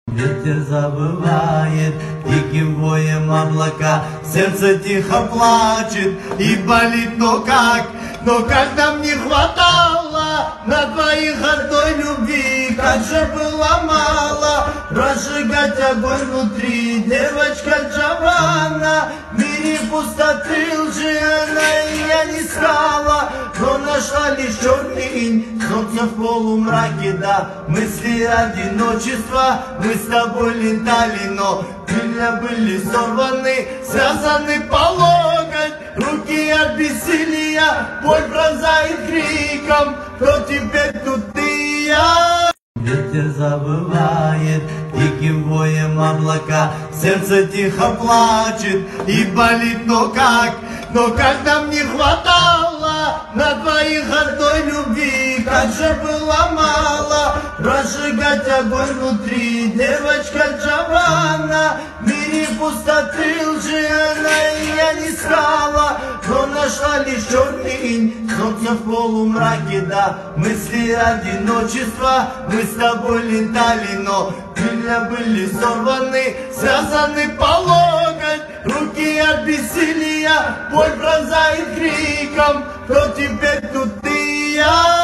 Ветер забывает диким воем облака, сердце тихо плачет и болит, но как нам не хватало на двоих одной любви, как же было мало разжигать огонь внутри. Девочка Джованна, в мире пустоты лженой я не искала, но нашла лишь черный инь, солнце в полумраке, да, мысли одиночества мы с тобой летали, но крылья были сорваны, связаны по локоть, руки от бессилия, боль пронзает криком, кто теперь тут ты и я? Ветер забывает диким воем облака, сердце тихо плачет и болит, но как нам не хватало на двоих одной любви, как же было мало разжигать огонь внутри. Девочка Джованна, в мире пустоты лженой я не искала, но нашла лишь черный инь, солнце в полумраке, да, мысли одиночества мы с тобой летали, но крылья были сорваны, связаны по локоть, руки от бессилия, боль пронзает криком, кто теперь тут ты и я?